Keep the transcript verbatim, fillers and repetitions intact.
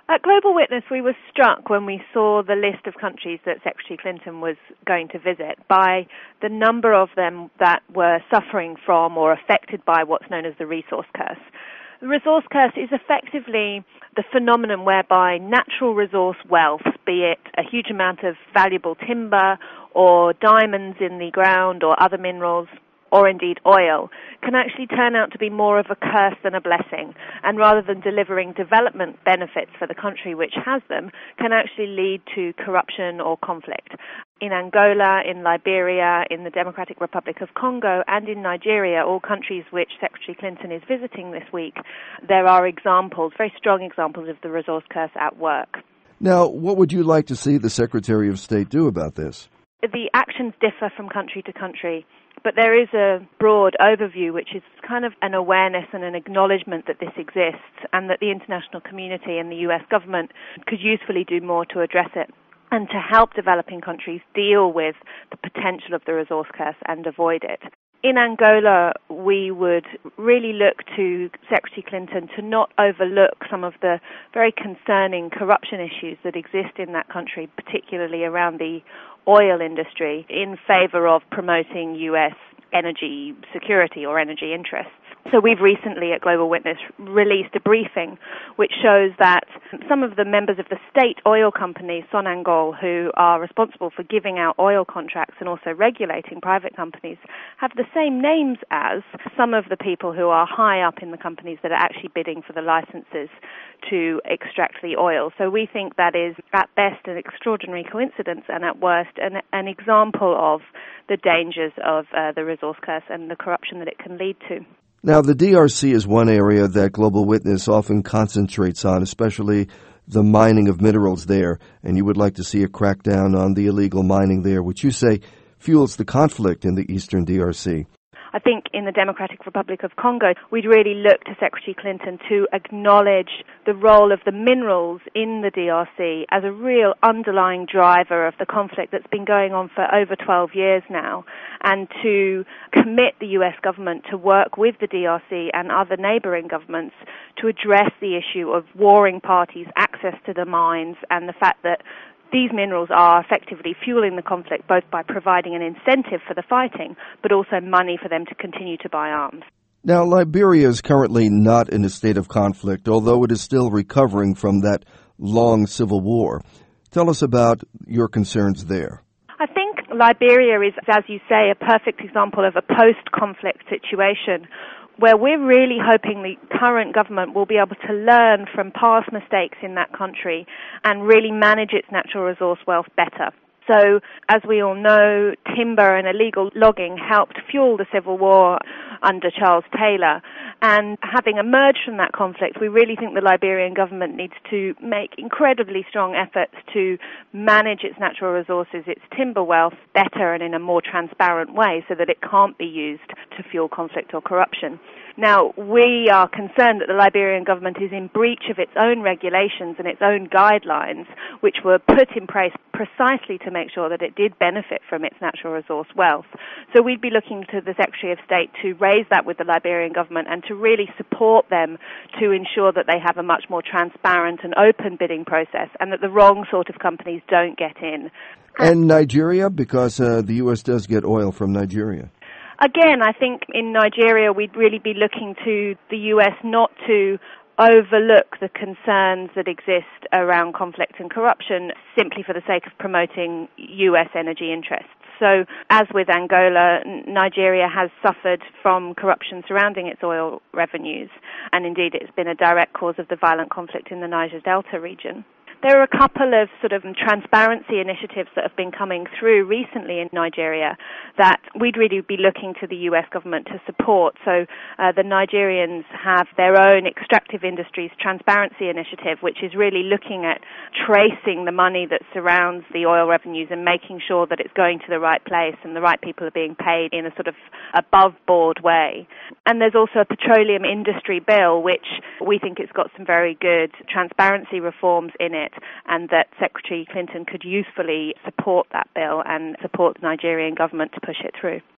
At Global Witness, we were struck when we saw the list of countries that Secretary Clinton was going to visit by the number of them that were suffering from or affected by what's known as the resource curse. The resource curse is effectively the phenomenon whereby natural resource wealth, be it a huge amount of valuable timber or diamonds in the ground or other minerals, or indeed oil, can actually turn out to be more of a curse than a blessing. And rather than delivering development benefits for the country which has them, can actually lead to corruption or conflict. In Angola, in Liberia, in the Democratic Republic of Congo, and in Nigeria, all countries which Secretary Clinton is visiting this week, there are examples, very strong examples of the resource curse at work. Now, what would you like to see the Secretary of State do about this? The actions differ from country to country, but there is a broad overview which is kind of an awareness and an acknowledgement that this exists and that the international community and the U S government could usefully do more to address it and to help developing countries deal with the potential of the resource curse and avoid it. In Angola, we would really look to Secretary Clinton to not overlook some of the very concerning corruption issues that exist in that country, particularly around the oil industry, in favor of promoting U S energy security or energy interests. So we've recently at Global Witness released a briefing which shows that some of the members of the state oil company, Sonangol, who are responsible for giving out oil contracts and also regulating private companies, have the same names as some of the people who are high up in the companies that are actually bidding for the licenses to extract the oil. So we think that is at best an extraordinary coincidence and at worst an, an example of the dangers of uh, the resource curse and the corruption that it can lead to. Now, the D R C is one area that Global Witness often concentrates on, especially the mining of minerals there, and you would like to see a crackdown on the illegal mining there, which you say fuels the conflict in the eastern D R C. I think in the Democratic Republic of Congo, we'd really look to Secretary Clinton to acknowledge the role of the minerals in the D R C as a real underlying driver of the conflict that's been going on for over twelve years now, and to commit the U S government to work with the D R C and other neighboring governments to address the issue of warring parties' access to the mines and the fact that these minerals are effectively fueling the conflict both by providing an incentive for the fighting, but also money for them to continue to buy arms. Now, Liberia is currently not in a state of conflict, although it is still recovering from that long civil war. Tell us about your concerns there. I think Liberia is, as you say, a perfect example of a post-conflict situation where we're really hoping the current government will be able to learn from past mistakes in that country and really manage its natural resource wealth better. So, as we all know, timber and illegal logging helped fuel the civil war under Charles Taylor. And having emerged from that conflict, we really think the Liberian government needs to make incredibly strong efforts to manage its natural resources, its timber wealth, better and in a more transparent way so that it can't be used to fuel conflict or corruption. Now, we are concerned that the Liberian government is in breach of its own regulations and its own guidelines, which were put in place precisely to make sure that it did benefit from its natural resource wealth. So we'd be looking to the Secretary of State to raise that with the Liberian government and to really support them to ensure that they have a much more transparent and open bidding process and that the wrong sort of companies don't get in. And Nigeria, because uh, the U S does get oil from Nigeria. Again, I think in Nigeria we'd really be looking to the U S not to overlook the concerns that exist around conflict and corruption simply for the sake of promoting U S energy interests. So, as with Angola, Nigeria has suffered from corruption surrounding its oil revenues, and indeed it's been a direct cause of the violent conflict in the Niger Delta region. There are a couple of sort of transparency initiatives that have been coming through recently in Nigeria that we'd really be looking to the U S government to support. So uh, the Nigerians have their own extractive industries transparency initiative, which is really looking at tracing the money that surrounds the oil revenues and making sure that it's going to the right place and the right people are being paid in a sort of above-board way. And there's also a petroleum industry bill, which we think it's got some very good transparency reforms in it, and that Secretary Clinton could usefully support that bill and support the Nigerian government to push it through.